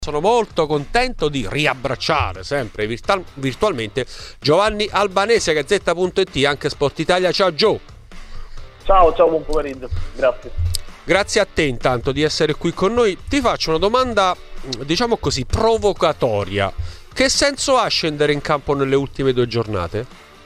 Sono molto contento di riabbracciare sempre virtualmente Giovanni Albanese, Gazzetta.it, anche Sport Italia. Ciao Gio. Ciao, buon pomeriggio, grazie. Grazie a te intanto di essere qui con noi. Ti faccio una domanda, diciamo così, provocatoria. Che senso ha scendere in campo nelle ultime 2 giornate?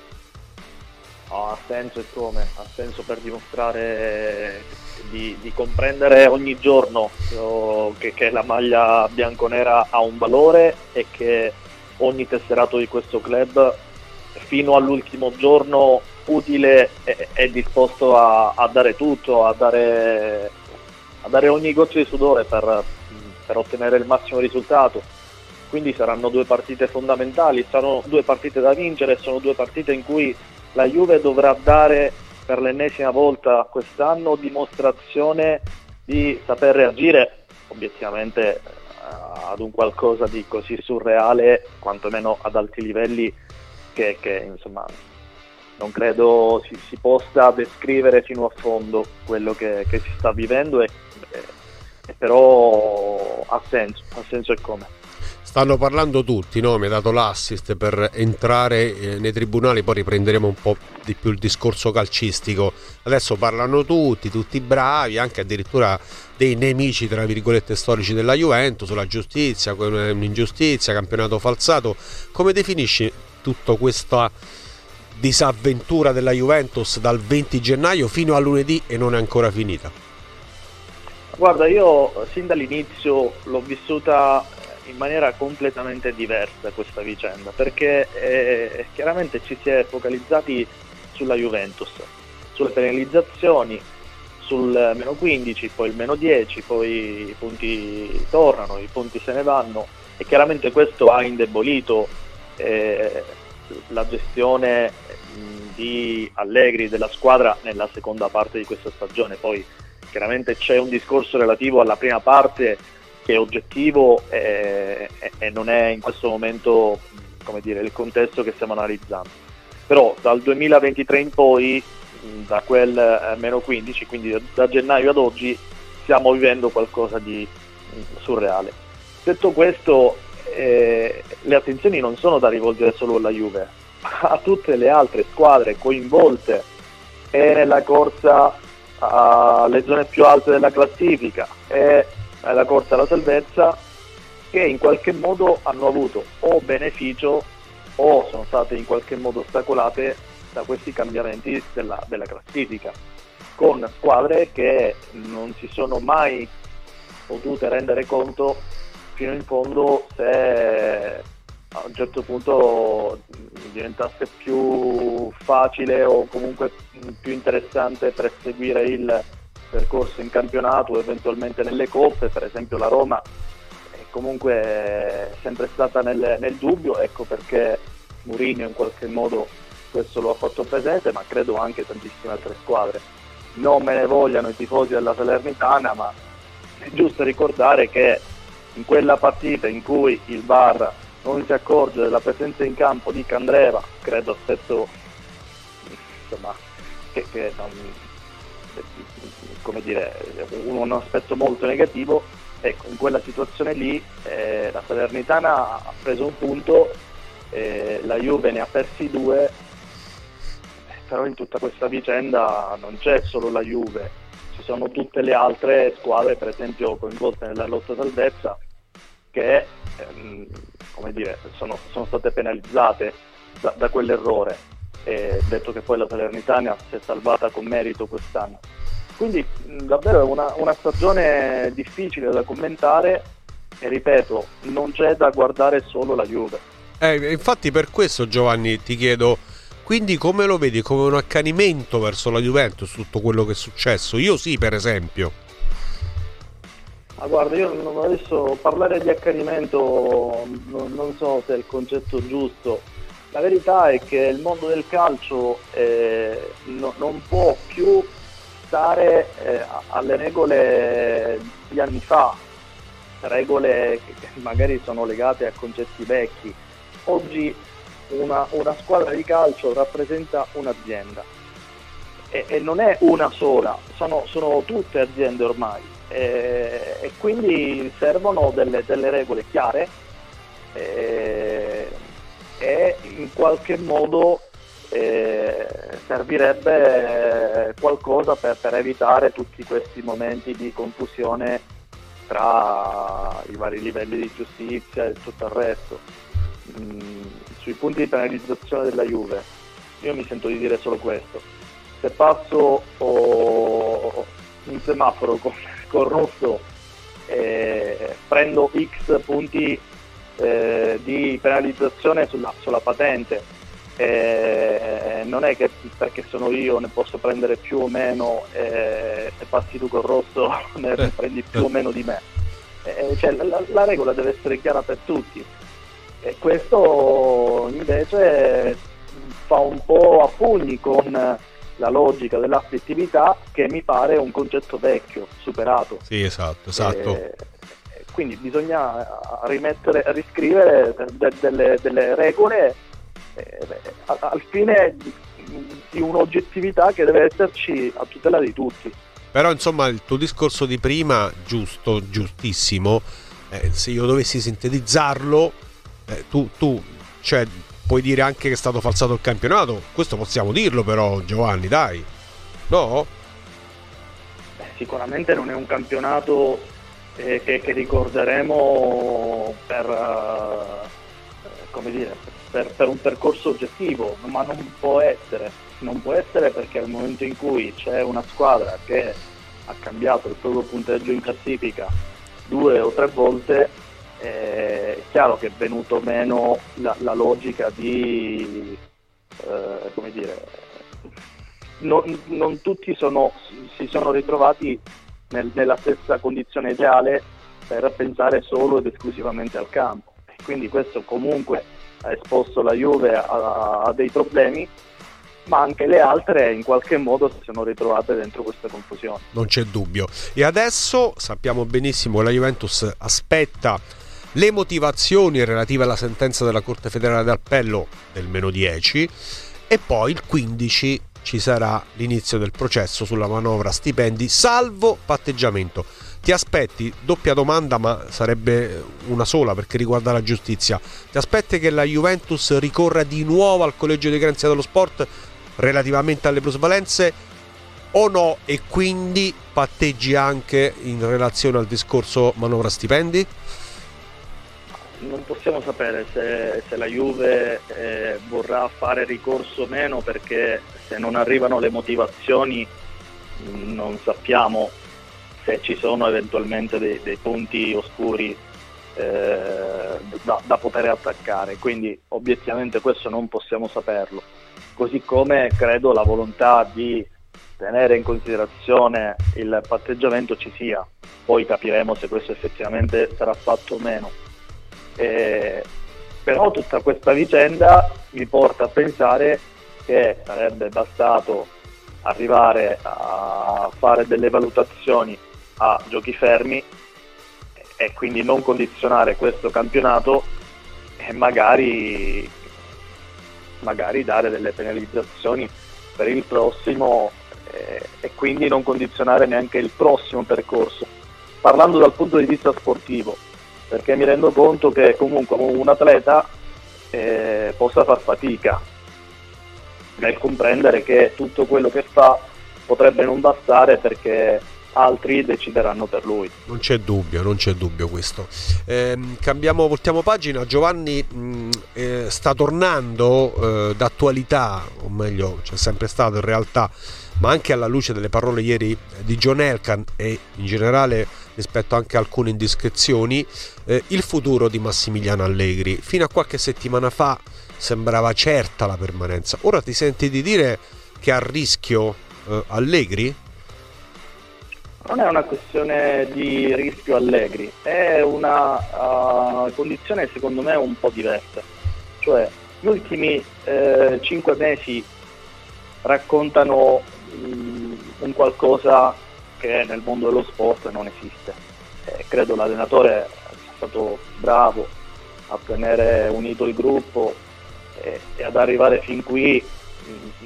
Ha senso e come? Ha senso per dimostrare di comprendere ogni giorno che la maglia bianconera ha un valore e che ogni tesserato di questo club fino all'ultimo giorno utile è disposto a dare tutto, a dare ogni goccia di sudore per ottenere il massimo risultato. Quindi saranno 2 partite fondamentali, saranno 2 partite da vincere, sono 2 partite in cui la Juve dovrà dare per l'ennesima volta quest'anno dimostrazione di saper reagire obiettivamente ad un qualcosa di così surreale, quantomeno ad alti livelli, che insomma non credo si possa descrivere fino a fondo quello che si sta vivendo, e però ha senso e come. Stanno parlando tutti, no? Mi ha dato l'assist per entrare nei tribunali, poi riprenderemo un po' di più il discorso calcistico. Adesso parlano tutti bravi, anche addirittura dei nemici tra virgolette storici della Juventus, sulla giustizia, un'ingiustizia, campionato falsato. Come definisci tutta questa disavventura della Juventus dal 20 gennaio fino a lunedì e non è ancora finita? Guarda, io sin dall'inizio l'ho vissuta in maniera completamente diversa questa vicenda, perché chiaramente ci si è focalizzati sulla Juventus, sulle penalizzazioni, sul meno 15, poi il meno 10, poi i punti tornano, i punti se ne vanno, e chiaramente questo ha indebolito la gestione di Allegri, della squadra nella seconda parte di questa stagione. Poi chiaramente c'è un discorso relativo alla prima parte che è oggettivo e non è in questo momento, come dire, il contesto che stiamo analizzando. Però dal 2023 in poi, da quel meno 15, quindi da gennaio ad oggi, stiamo vivendo qualcosa di surreale. Detto questo, le attenzioni non sono da rivolgere solo alla Juve, ma a tutte le altre squadre coinvolte nella corsa alle zone più alte della classifica e la corsa alla salvezza, che in qualche modo hanno avuto o beneficio o sono state in qualche modo ostacolate da questi cambiamenti della classifica, con squadre che non si sono mai potute rendere conto fino in fondo se a un certo punto diventasse più facile o comunque più interessante perseguire il percorso in campionato o eventualmente nelle coppe. Per esempio la Roma è comunque sempre stata nel dubbio, ecco perché Mourinho in qualche modo questo lo ha fatto presente, ma credo anche tantissime altre squadre. Non me ne vogliano i tifosi della Salernitana, ma è giusto ricordare che in quella partita in cui il VAR non si accorge della presenza in campo di Candreva, credo aspetto insomma che come dire, un aspetto molto negativo. Ecco, in quella situazione lì la Salernitana ha preso un punto, la Juve ne ha persi 2, però in tutta questa vicenda non c'è solo la Juve, ci sono tutte le altre squadre, per esempio coinvolte nella lotta salvezza, che come dire, sono state penalizzate da quell'errore, detto che poi la Salernitana si è salvata con merito quest'anno. Quindi davvero è una stagione difficile da commentare e ripeto, non c'è da guardare solo la Juve. Infatti per questo, Giovanni, ti chiedo, quindi come lo vedi? Come un accanimento verso la Juventus tutto quello che è successo? Io sì, per esempio. Ma guarda, io adesso parlare di accanimento non so se è il concetto giusto. La verità è che il mondo del calcio non può più stare alle regole di anni fa, regole che magari sono legate a concetti vecchi. Oggi una squadra di calcio rappresenta un'azienda e non è una sola, sono tutte aziende ormai. e quindi servono delle regole chiare e in qualche modo servirebbe qualcosa per evitare tutti questi momenti di confusione tra i vari livelli di giustizia e tutto il resto. Sui punti di penalizzazione della Juve io mi sento di dire solo questo: se passo un semaforo con rosso prendo X punti di penalizzazione sulla patente, non è che perché sono io ne posso prendere più o meno, se passi tu col rosso ne prendi più o meno di me, cioè, la regola deve essere chiara per tutti, e questo invece fa un po' a pugni con la logica dell'affettività, che mi pare un concetto vecchio, superato. Sì, esatto. Quindi bisogna riscrivere delle regole al fine di un'oggettività che deve esserci a tutela di tutti. Però insomma il tuo discorso di prima, giustissimo, se io dovessi sintetizzarlo, tu cioè, puoi dire anche che è stato falsato il campionato, questo possiamo dirlo però, Giovanni, dai, no? Sicuramente non è un campionato che ricorderemo per un percorso oggettivo, ma non può essere perché nel momento in cui c'è una squadra che ha cambiato il proprio punteggio in classifica 2 o 3 volte, è chiaro che è venuto meno la logica di non tutti si sono ritrovati nella stessa condizione ideale per pensare solo ed esclusivamente al campo, e quindi questo comunque ha esposto la Juve a dei problemi, ma anche le altre in qualche modo si sono ritrovate dentro questa confusione. Non c'è dubbio. E adesso sappiamo benissimo che la Juventus aspetta le motivazioni relative alla sentenza della Corte Federale d'Appello del -10, e poi il 15 ci sarà l'inizio del processo sulla manovra stipendi salvo patteggiamento. Ti aspetti, doppia domanda ma sarebbe una sola perché riguarda la giustizia, ti aspetti che la Juventus ricorra di nuovo al Collegio dei Garanzia dello Sport relativamente alle plusvalenze o no, e quindi patteggi anche in relazione al discorso manovra stipendi? Non possiamo sapere se la Juve vorrà fare ricorso o meno, perché se non arrivano le motivazioni non sappiamo se ci sono eventualmente dei punti oscuri da poter attaccare, quindi obiettivamente questo non possiamo saperlo, così come credo la volontà di tenere in considerazione il patteggiamento ci sia, poi capiremo se questo effettivamente sarà fatto o meno. Però tutta questa vicenda mi porta a pensare che sarebbe bastato arrivare a fare delle valutazioni a giochi fermi e quindi non condizionare questo campionato e magari dare delle penalizzazioni per il prossimo e quindi non condizionare neanche il prossimo percorso, parlando dal punto di vista sportivo, perché mi rendo conto che comunque un atleta possa far fatica nel comprendere che tutto quello che fa potrebbe non bastare perché altri decideranno per lui. Non c'è dubbio questo. Voltiamo pagina. Giovanni sta tornando d'attualità, o meglio c'è sempre stato in realtà, ma anche alla luce delle parole ieri di John Elkann e in generale rispetto anche a alcune indiscrezioni, il futuro di Massimiliano Allegri. Fino a qualche settimana fa sembrava certa la permanenza, ora ti senti di dire che è a rischio Allegri? Non è una questione di rischio Allegri, è una condizione secondo me un po' diversa, cioè gli ultimi 5 mesi raccontano un qualcosa che nel mondo dello sport non esiste. Credo l'allenatore sia stato bravo a tenere unito il gruppo e ad arrivare fin qui,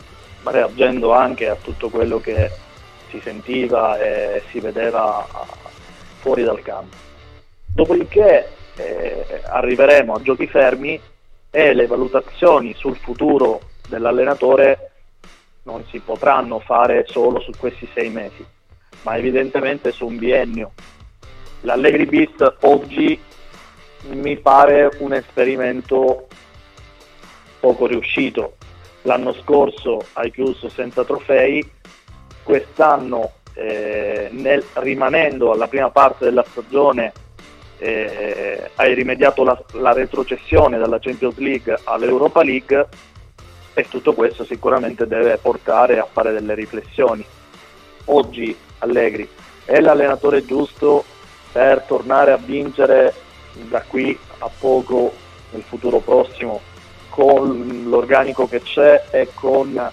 reagendo anche a tutto quello che si sentiva e si vedeva fuori dal campo. Dopodiché arriveremo a giochi fermi e le valutazioni sul futuro dell'allenatore non si potranno fare solo su questi 6 mesi, ma evidentemente su un biennio. L'Allegri bis oggi mi pare un esperimento poco riuscito. L'anno scorso hai chiuso senza trofei, quest'anno rimanendo alla prima parte della stagione hai rimediato la retrocessione dalla Champions League all'Europa League, e tutto questo sicuramente deve portare a fare delle riflessioni. Oggi Allegri è l'allenatore giusto per tornare a vincere da qui a poco nel futuro prossimo, con l'organico che c'è e con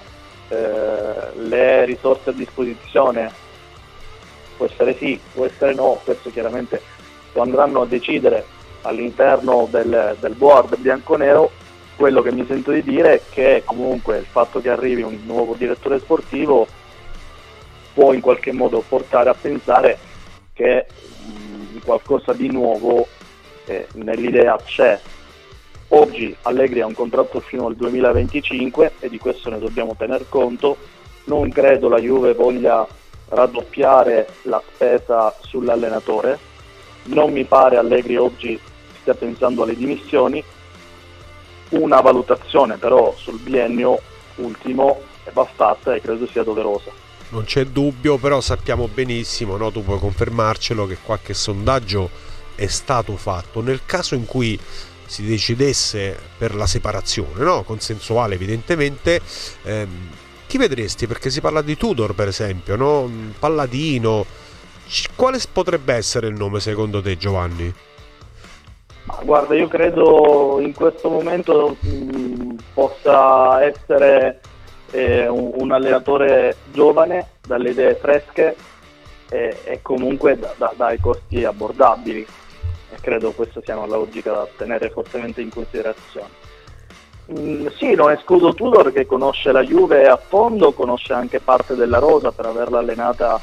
le risorse a disposizione? Può essere sì, può essere no, questo chiaramente lo andranno a decidere all'interno del board bianconero. Quello che mi sento di dire è che comunque il fatto che arrivi un nuovo direttore sportivo può in qualche modo portare a pensare che qualcosa di nuovo nell'idea c'è. Oggi Allegri ha un contratto fino al 2025 e di questo ne dobbiamo tener conto. Non credo la Juve voglia raddoppiare la spesa sull'allenatore, non mi pare Allegri oggi stia pensando alle dimissioni. Una valutazione però sul biennio ultimo va fatta e credo sia doverosa. Non c'è dubbio, però sappiamo benissimo, no? Tu puoi confermarcelo, che qualche sondaggio è stato fatto. Nel caso in cui si decidesse per la separazione, no? Consensuale evidentemente, chi vedresti? Perché si parla di Tudor, per esempio, no? Palladino. Quale potrebbe essere il nome secondo te, Giovanni? Ma guarda, io credo in questo momento possa essere un allenatore giovane, dalle idee fresche e comunque dai costi abbordabili, e credo questa sia una logica da tenere fortemente in considerazione. Sì, non escludo Tudor, che conosce la Juve a fondo, conosce anche parte della rosa per averla allenata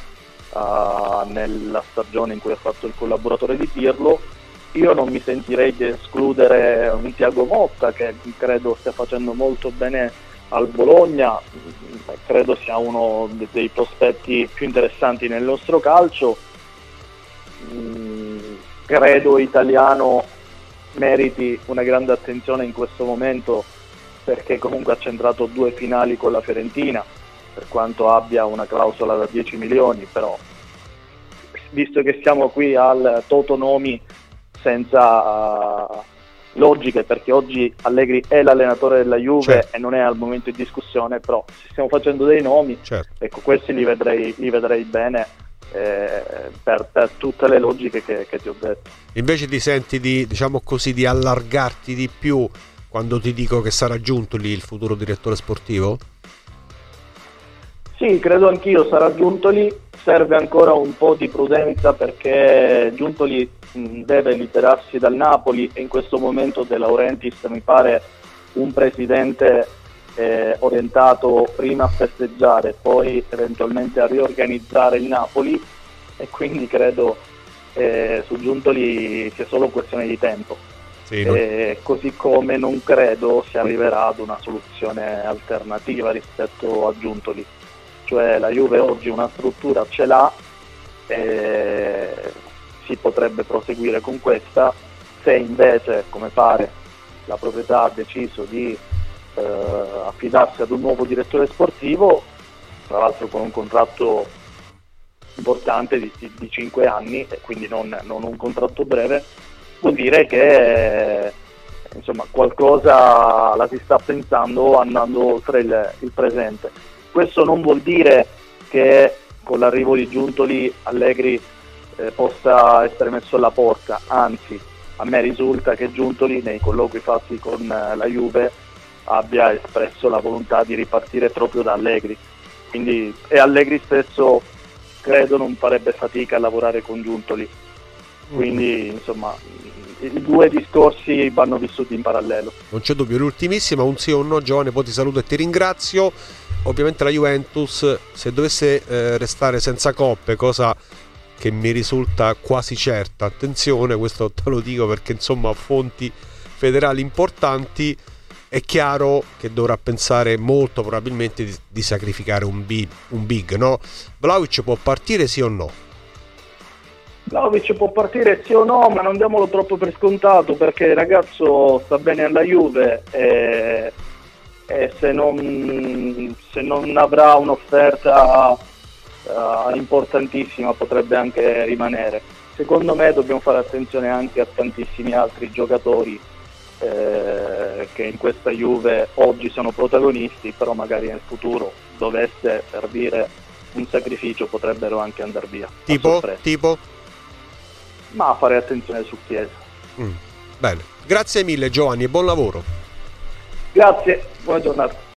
nella stagione in cui ha fatto il collaboratore di Pirlo. Io non mi sentirei di escludere un Thiago Motta, che credo stia facendo molto bene al Bologna, credo sia uno dei prospetti più interessanti nel nostro calcio. Credo Italiano meriti una grande attenzione in questo momento, perché comunque ha centrato 2 finali con la Fiorentina, per quanto abbia una clausola da 10 milioni, però visto che siamo qui al toto nomi senza logiche, perché oggi Allegri è l'allenatore della Juve, certo, e non è al momento in discussione, però se stiamo facendo dei nomi, certo, ecco, questi li vedrei bene per tutte le logiche che ti ho detto. Invece ti senti di, diciamo così, di allargarti di più quando ti dico che sarà Giuntoli il futuro direttore sportivo? Sì, credo anch'io sarà Giuntoli. Serve ancora un po' di prudenza, perché Giuntoli deve liberarsi dal Napoli e in questo momento De Laurentiis mi pare un presidente orientato prima a festeggiare, poi eventualmente a riorganizzare il Napoli, e quindi credo su Giuntoli sia solo questione di tempo. Sì, così come non credo si arriverà ad una soluzione alternativa rispetto a Giuntoli. Cioè la Juve oggi una struttura ce l'ha, si potrebbe proseguire con questa. Se invece, come pare, la proprietà ha deciso di affidarsi ad un nuovo direttore sportivo, tra l'altro con un contratto importante di 5 anni, e quindi non un contratto breve, vuol dire che insomma qualcosa la si sta pensando andando oltre il presente. Questo non vuol dire che con l'arrivo di Giuntoli Allegri possa essere messo alla porta, anzi a me risulta che Giuntoli nei colloqui fatti con la Juve abbia espresso la volontà di ripartire proprio da Allegri, quindi, e Allegri stesso credo non farebbe fatica a lavorare con Giuntoli, quindi insomma i 2 discorsi vanno vissuti in parallelo. Non c'è dubbio. L'ultimissima, un sì o un no, Giovanni, poi ti saluto e ti ringrazio. Ovviamente la Juventus, se dovesse restare senza coppe, cosa che mi risulta quasi certa. Attenzione, questo te lo dico perché insomma fonti federali importanti. È chiaro che dovrà pensare molto probabilmente di sacrificare un big, no? Vlahovic può partire sì o no? Vlahovic può partire sì o no, ma non diamolo troppo per scontato, perché il ragazzo sta bene alla Juve e se non avrà un'offerta importantissima potrebbe anche rimanere. Secondo me dobbiamo fare attenzione anche a tantissimi altri giocatori che in questa Juve oggi sono protagonisti, però magari nel futuro dovesse servire un sacrificio potrebbero anche andare via. Tipo? Ma fare attenzione su Chiesa. Bene, grazie mille Giovanni e buon lavoro. Grazie, buona giornata.